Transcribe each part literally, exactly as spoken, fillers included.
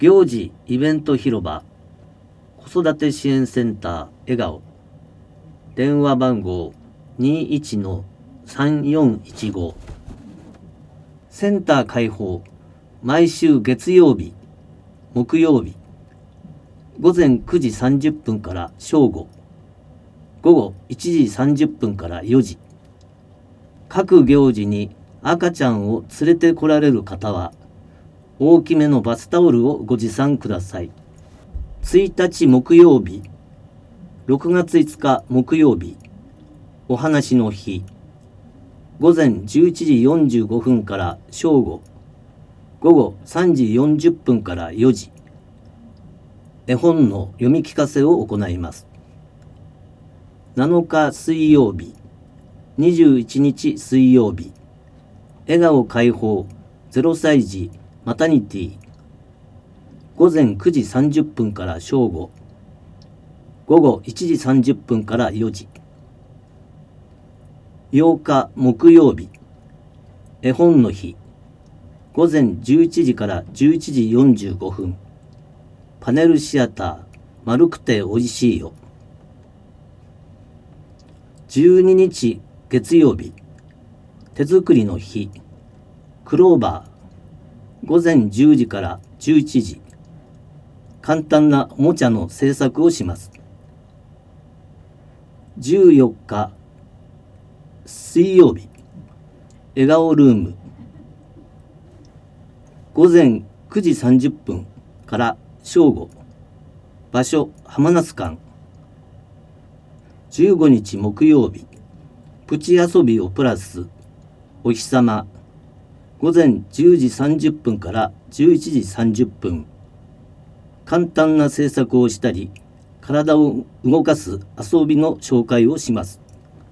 行事イベント広場子育て支援センター笑顔電話番号 にじゅういちのさんよんいちご センター開放毎週月曜日木曜日ごぜんくじさんじゅっぷんから正午午後いちじさんじゅっぷんからよじ各行事に赤ちゃんを連れてこられる方は大きめのバスタオルをご持参ください。ついたち木曜日、ろくがついつか木曜日、お話の日、ごぜんじゅういちじよんじゅうごふんから正午、午後さんじよんじゅっぷんからよじ、絵本の読み聞かせを行います。なのか水曜日、にじゅういちにち水曜日、笑顔解放ゼロさい児マタニティごぜんくじさんじゅっぷんから正午午後いちじさんじゅっぷんからよじようか木曜日絵本の日ごぜんじゅういちじからじゅういちじよんじゅうごふんパネルシアター丸くておいしいよじゅうににち月曜日手作りの日クローバーごぜんじゅうじからじゅういちじ簡単なおもちゃの制作をします。じゅうよっか水曜日笑顔ルームごぜんくじさんじゅっぷんから正午場所浜那須館じゅうごにち木曜日プチ遊びをプラスお日様ごぜんじゅうじさんじゅっぷんからじゅういちじさんじゅっぷん簡単な制作をしたり体を動かす遊びの紹介をします。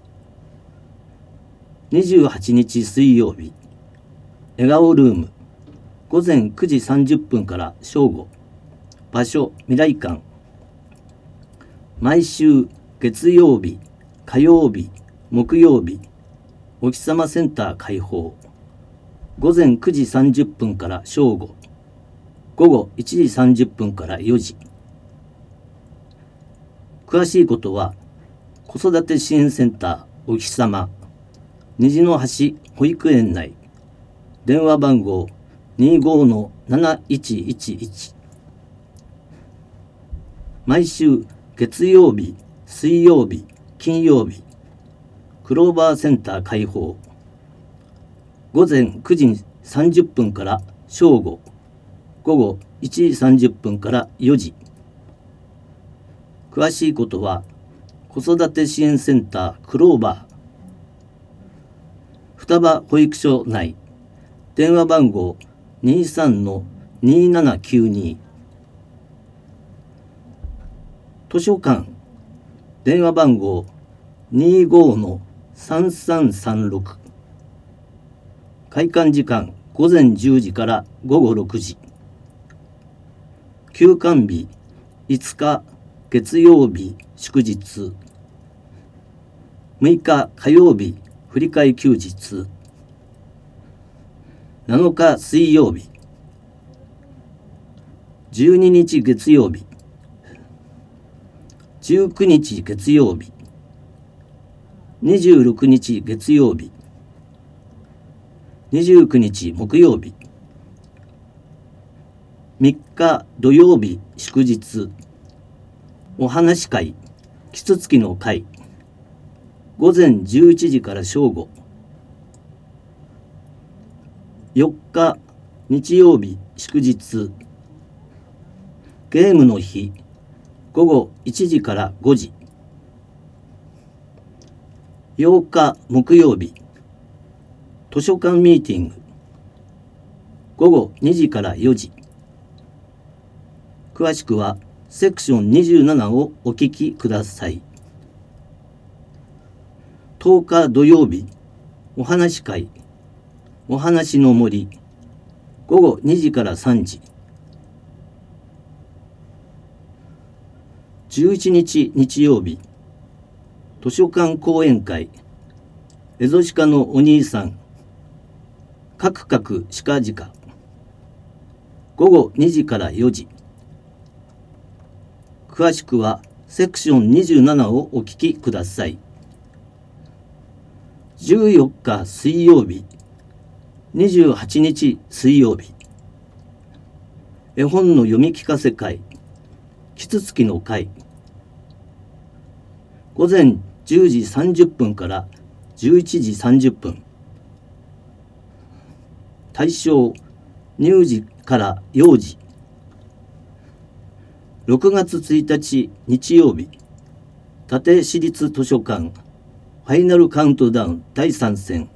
にじゅうはちにち水曜日笑顔ルームごぜんくじさんじゅっぷんから正午場所未来館毎週月曜日火曜日木曜日お日様センター開放ごぜんくじさんじゅっぷんから正午午後いちじさんじゅっぷんからよじ詳しいことは子育て支援センターお日様虹の橋保育園内電話番号 にじゅうごのなないちいちいち 毎週月曜日水曜日金曜日クローバーセンター開放ごぜんくじさんじゅっぷんから正午午後いちじさんじゅっぷんからよじ詳しいことは子育て支援センタークローバー双葉保育所内電話番号 にじゅうさんのにーななきゅうに 図書館電話番号 にじゅうごのさんさんさんろく 開館時間ごぜんじゅうじから午後ろくじ休館日いつか月曜日祝日むいか火曜日振り替え休日なのか水曜日じゅうににち月曜日じゅうくにち月曜日にじゅうろくにち月曜日にじゅうくにち木曜日みっか土曜日祝日お話会キツツキの会ごぜんじゅういちじから正午よっか日曜日祝日ゲームの日午後いちじからごじようか木曜日図書館ミーティング午後にじからよじ詳しくはセクションにじゅうななをお聞きください。とおか土曜日お話会お話の森午後にじからさんじじゅういちにち日曜日図書館講演会エゾシカのお兄さんカクカクシカジカごごにじからよじ。詳しくはセクションにじゅうななをお聞きください。じゅうよっか水曜日、にじゅうはちにち水曜日、絵本の読み聞かせ会、キツツキの会、午前じゅうじさんじゅっぷんからじゅういちじさんじゅっぷん、対象乳児から幼児、ろくがつついたち日曜日、立石市立図書館ファイナルカウントダウンだいさん戦、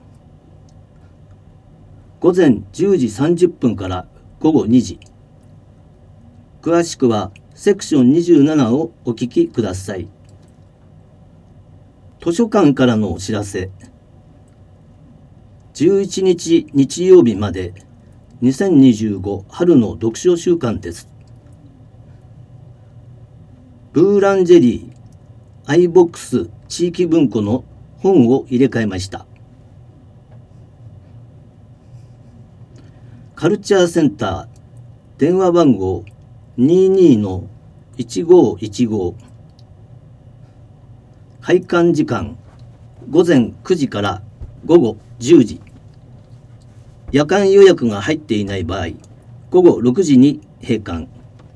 午前じゅうじさんじゅっぷんからごごにじ。詳しくはセクションにじゅうななをお聞きください。図書館からのお知らせ。じゅういちにち日曜日までにせんにじゅうご春の読書週間です。ブーランジェリー、アイボックス地域文庫の本を入れ替えました。カルチャーセンター、電話番号 にじゅうにのいちごいちご。開館時間、ごぜんくじからごごじゅうじ。夜間予約が入っていない場合、ごごろくじに閉館。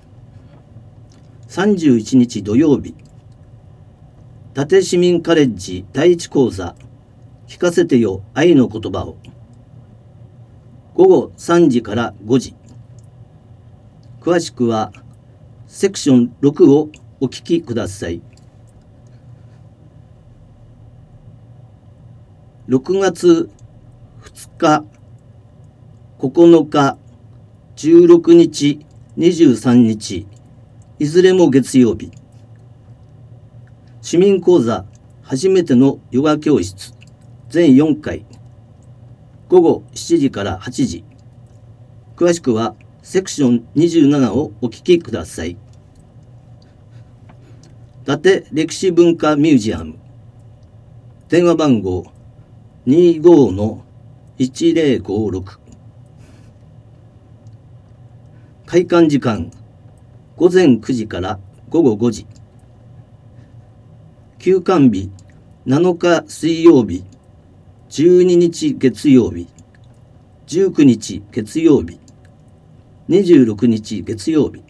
さんじゅういちにち土曜日、伊達市民カレッジ第一講座、聞かせてよ愛の言葉を。ごごさんじからごじ。詳しくはセクションろくをお聞きください。ろくがつふつか、ここのか、じゅうろくにち、にじゅうさんにち、いずれも月曜日。市民講座初めてのヨガ教室全よんかい、ごごしちじからはちじ。詳しくはセクションにじゅうななをお聞きください。伊達歴史文化ミュージアム、電話番号 にじゅうごのいちぜろごろく。開館時間、ごぜんくじからごごごじ。休館日、なのか水曜日、じゅうににち月曜日、じゅうくにち月曜日、にじゅうろくにち月曜日。伊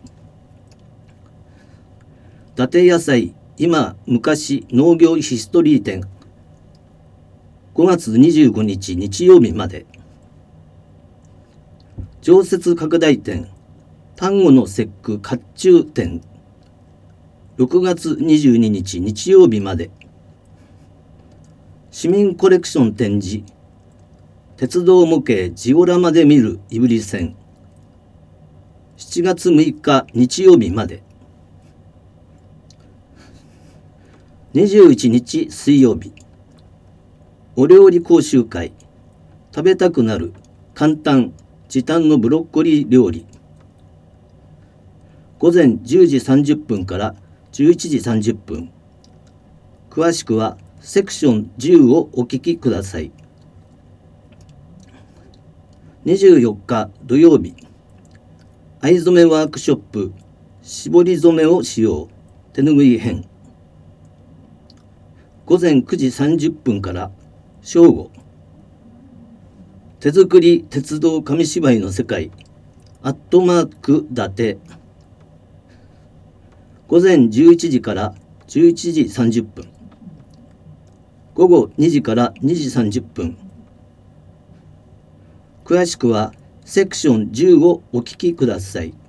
達野菜今昔農業ヒストリー展、ごがつにじゅうごにち日曜日まで。常設拡大展、端午の節句甲冑展、ろくがつにじゅうににち日曜日まで。市民コレクション展示、鉄道模型ジオラマで見るいぶり線、しちがつむいか日曜日まで。にじゅういちにち水曜日、お料理講習会、食べたくなる簡単時短のブロッコリー料理、ごぜんじゅうじさんじゅっぷんからじゅういちじさんじゅっぷん。詳しくはセクションじゅうをお聞きください。にじゅうよっか土曜日、藍染めワークショップ、絞り染めをしよう手ぬぐい編、ごぜんくじさんじゅっぷんから正午。手作り鉄道紙芝居の世界、アットマーク伊達、ごぜんじゅういちじからじゅういちじさんじゅっぷん、ごごにじからにじさんじゅっぷん。詳しくはセクションじゅうをお聞きください。伊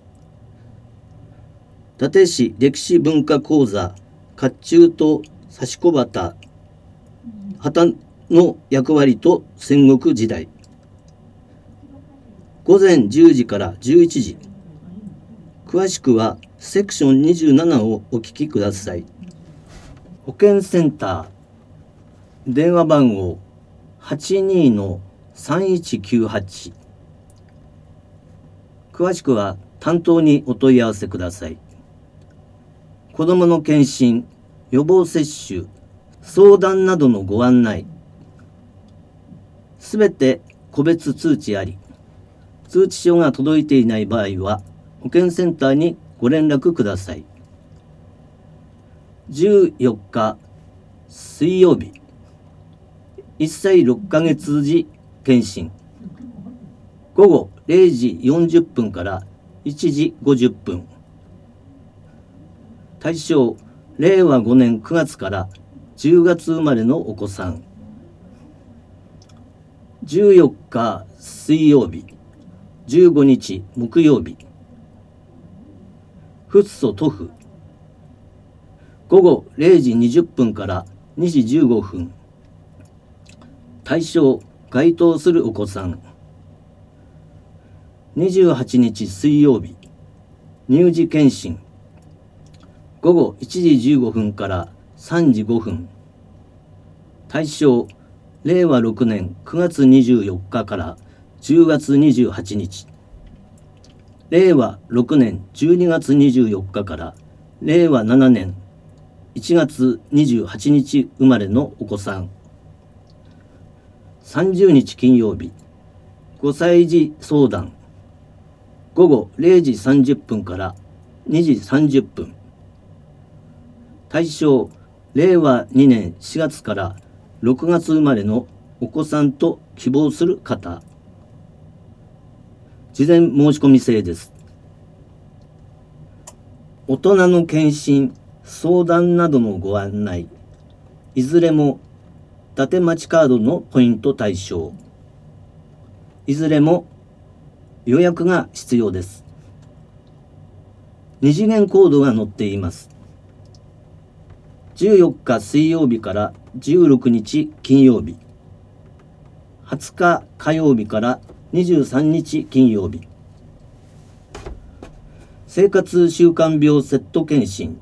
達市歴史文化講座甲冑と刺し子旗、旗の役割と戦国時代、ごぜんじゅうじからじゅういちじ。詳しくはセクションにじゅうななをお聞きください。保健センター、電話番号 はちにのさんいちきゅうはち。詳しくは担当にお問い合わせください。子どもの検診、予防接種、相談などのご案内、すべて個別通知あり、 通知書が届いていない場合は、保健センターにご連絡ください。じゅうよっか水曜日、いっさいろっかげつ時検診。ごごれいじよんじゅっぷんからいちじごじゅっぷん。対象、れいわごねんくがつからじゅうがつ生まれのお子さん。じゅうよっか水曜日、じゅうごにち木曜日。フッ素塗布。ごごれいじにじゅっぷんからにじじゅうごふん。対象、該当するお子さん。にじゅうはちにち水曜日、乳児検診。ごごいちじじゅうごふんからさんじごふん。対象、れいわろくねんくがつにじゅうよっかからじゅうがつにじゅうはちにち。れいわろくねんじゅうにがつにじゅうよっかかられいわななねんいちがつにじゅうはちにち生まれのお子さん。さんじゅうにち金曜日、ごさい児相談。ごごれいじさんじゅっぷんからにじさんじゅっぷん。対象、れいわにねんしがつからろくがつ生まれのお子さんと希望する方。事前申し込み制です。大人の検診、相談などのご案内、いずれも伊達町カードのポイント対象。いずれも予約が必要です。二次元コードが載っています。じゅうよっか水曜日からじゅうろくにち金曜日。はつか火曜日からにじゅうさんにち金曜日。生活習慣病セット検診。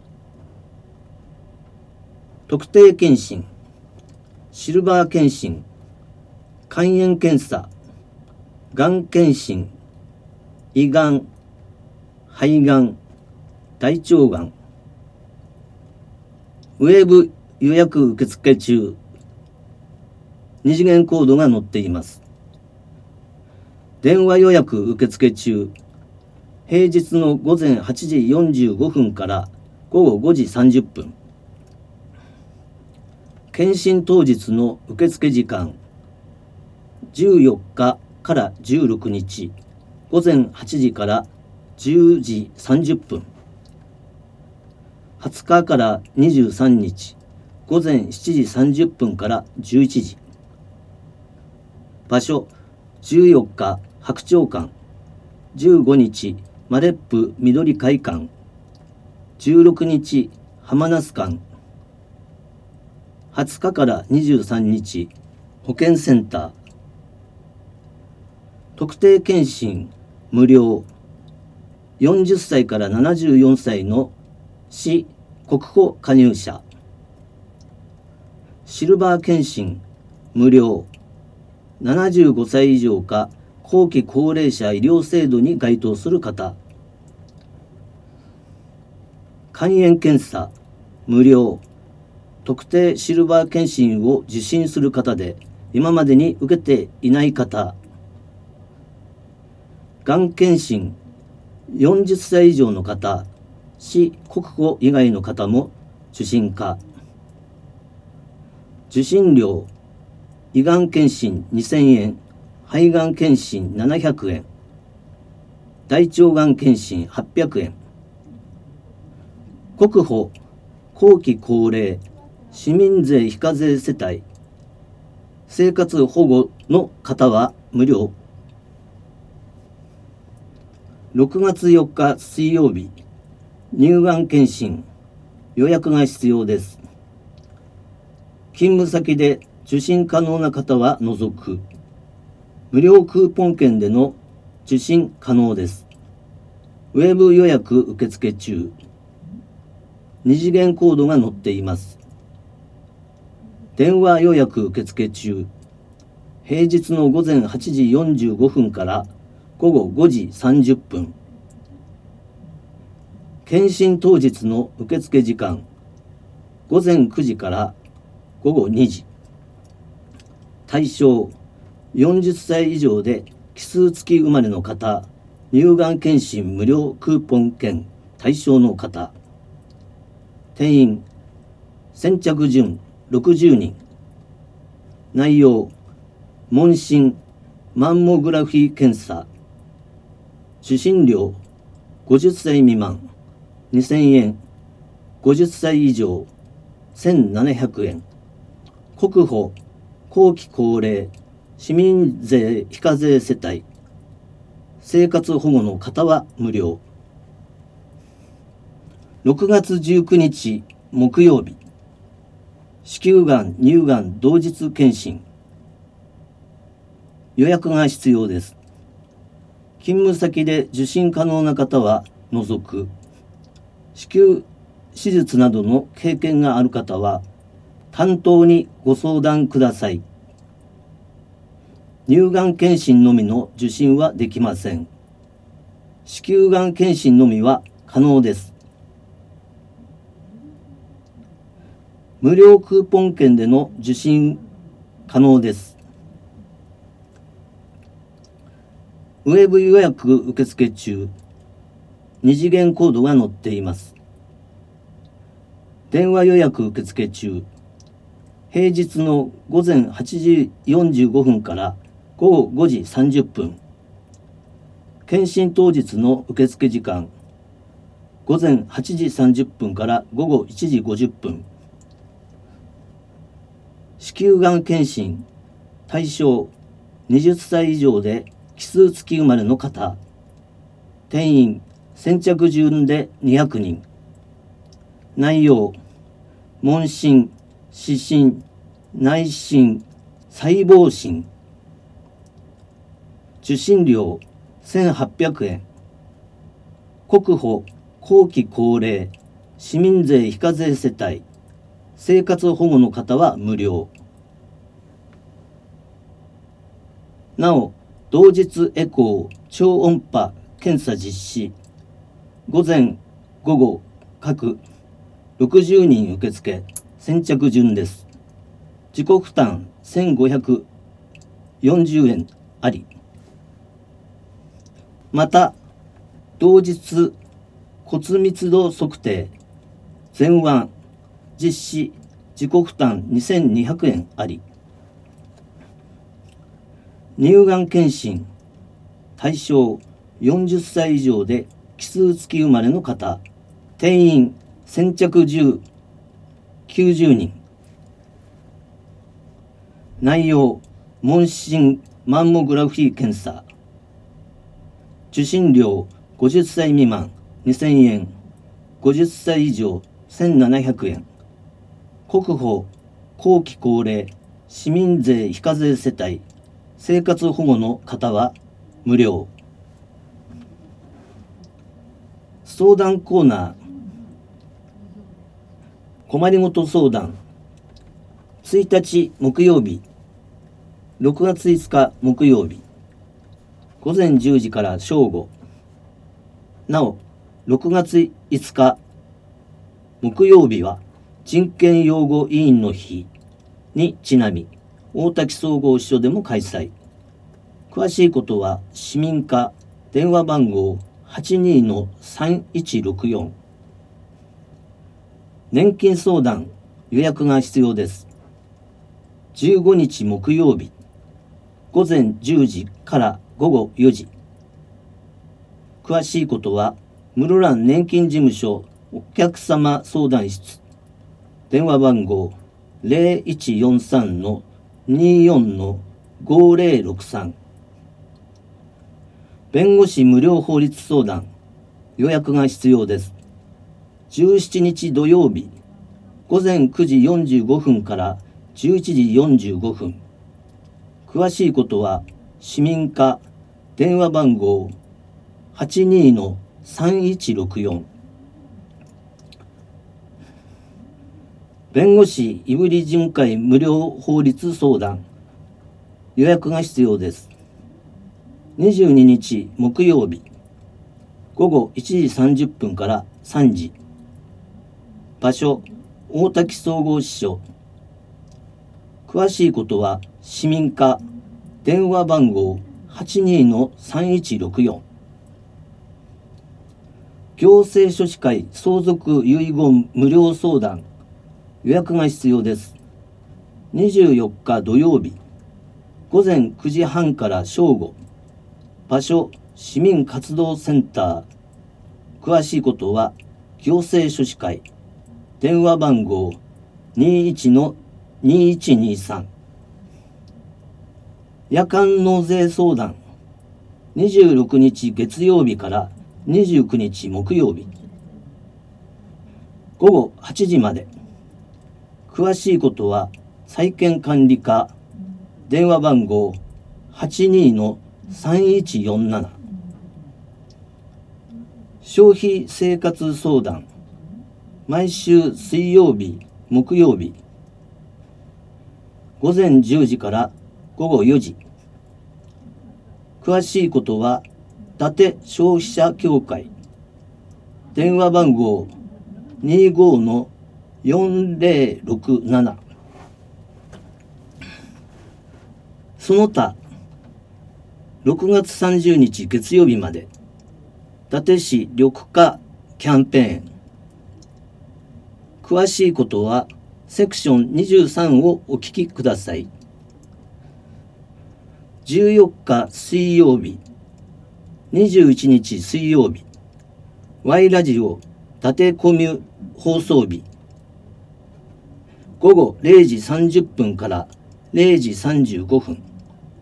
特定検診。シルバー検診。肝炎検査。がん検診。胃がん。肺がん。大腸がん。ウェブ予約受付中。二次元コードが載っています。電話予約受付中。平日のごぜんはちじよんじゅうごふんからごごごじさんじゅっぷん。検診当日の受付時間。じゅうよっかからじゅうろくにち、ごぜんはちじからじゅうじさんじゅっぷん。はつかからにじゅうさんにち、ごぜんしちじさんじゅっぷんからじゅういちじ。場所、じゅうよっか白鳥館。じゅうごにちマレップ緑会館。じゅうろくにち浜那須館。はつかからにじゅうさんにち保健センター。特定検診無料。よんじゅっさいからななじゅうよんさいの市国保加入者。シルバー検診無料。ななじゅうごさい以上か後期高齢者医療制度に該当する方。肝炎検査無料。特定シルバー検診を受診する方で今までに受けていない方。がん検診よんじゅっさい以上の方、市国保以外の方も受診可。受診料、胃がん検診にせんえん、肺がん検診ななひゃくえん、大腸がん検診はっぴゃくえん。国保、後期高齢、市民税非課税世帯、生活保護の方は無料。ろくがつよっか水曜日、乳がん検診、予約が必要です。勤務先で受診可能な方は除く。無料クーポン券での受診可能です。ウェブ予約受付中。二次元コードが載っています。電話予約受付中。平日のごぜんはちじよんじゅうごふんからごごごじさんじゅっぷん。検診当日の受付時間。ごぜんくじからごごにじ。対象、よんじゅっさい以上で奇数月生まれの方、乳がん検診無料クーポン券対象の方、定員先着順ろくじゅうにん。内容、問診マンモグラフィー検査。受診料ごじゅっさい未満にせんえん、ごじゅっさい以上せんななひゃくえん。国保、後期高齢、市民税非課税世帯、生活保護の方は無料。ろくがつじゅうくにち木曜日、子宮がん、乳がん同日検診。予約が必要です。勤務先で受診可能な方は除く。子宮手術などの経験がある方は担当にご相談ください。乳がん検診のみの受診はできません。子宮がん検診のみは可能です。無料クーポン券での受診可能です。ウェブ予約受付中、二次元コードが載っています。電話予約受付中、平日のごぜんはちじよんじゅうごふんからごごごじさんじゅっぷん。検診当日の受付時間、ごぜんはちじさんじゅっぷんからごごいちじごじゅっぷん。子宮がん検診、対象はたち以上で奇数月生まれの方、定員先着順でにひゃくにん。内容、問診、視診、内診、細胞診。受診料せんはっぴゃくえん。国保、後期高齢、市民税非課税世帯、生活保護の方は無料。なお、同日エコー、超音波検査実施。午前、午後、各ろくじゅうにん受付、先着順です。自己負担せんごひゃくよんじゅうえんあり。また、同日骨密度測定、前腕、実施、自己負担にせんにひゃくえんあり。乳がん検診、対象よんじゅっさい以上で奇数月生まれの方、定員先着じゅう、きゅうじゅうにん。内容、問診マンモグラフィー検査。受診料ごじゅっさい未満にせんえん、ごじゅっさい以上せんななひゃくえん。国保、後期高齢、市民税非課税世帯、生活保護の方は無料。相談コーナー、困りごと相談。ついたち木曜日、ろくがついつか木曜日、ごぜんじゅうじから正午。なお、ろくがついつか木曜日は人権擁護委員の日にちなみ、大滝総合支所でも開催。詳しいことは市民課電話番号 はちにーのさんいちろくよん。年金相談予約が必要です。じゅうごにち木曜日、ごぜんじゅうじからごごよじ。詳しいことは室蘭年金事務所お客様相談室、電話番号 ゼロいちよんさんのにーよんのごぜろろくさん。弁護士無料法律相談予約が必要です。じゅうしちにち土曜日、ごぜんくじよんじゅうごふんからじゅういちじよんじゅうごふん。詳しいことは市民課電話番号 はちにーのさんいちろくよん。弁護士いぶり巡回無料法律相談予約が必要です。にじゅうににち木曜日、ごごいちじさんじゅっぷんからさんじ。場所、大滝総合支所。詳しいことは市民課電話番号はちにのさんいちろくよん。行政書士会相続遺言無料相談、予約が必要です。にじゅうよっか土曜日、午前くじはんから正午。場所、市民活動センター。詳しいことは、行政書士会。電話番号 にじゅういちのにいちにさん。夜間納税相談。にじゅうろくにち月曜日からにじゅうくにち木曜日。ごごはちじまで。詳しいことは、債権管理課。電話番号 はちにのさんいちよんなな。消費生活相談。毎週水曜日、木曜日。午前じゅうじからごごよじ。詳しいことは、伊達消費者協会。電話番号 にじゅうごのよんぜろろくなな。その他、ろくがつさんじゅうにち月曜日まで、伊達市緑化キャンペーン。詳しいことは、セクションにじゅうさんをお聞きください。じゅうよっか水曜日、にじゅういちにち水曜日、Y ラジオ伊達コミュ放送日。ごごれいじさんじゅっぷんかられいじさんじゅうごふん。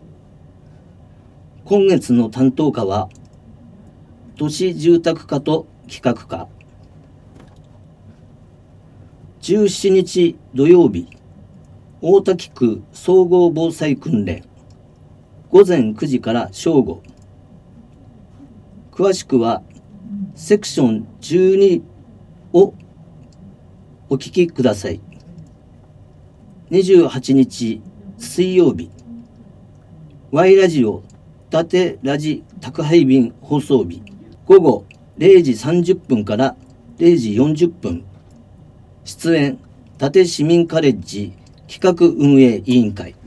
今月の担当課は、都市住宅課と企画課。じゅうしちにち土曜日、大滝区総合防災訓練。午前くじから正午。詳しくは、セクションじゅうにをお聞きください。にじゅうはちにち水曜日、Y ラジオ伊達ラジ宅配便放送日。ごごれいじさんじゅっぷんかられいじよんじゅっぷん。出演、伊達市民カレッジ企画運営委員会。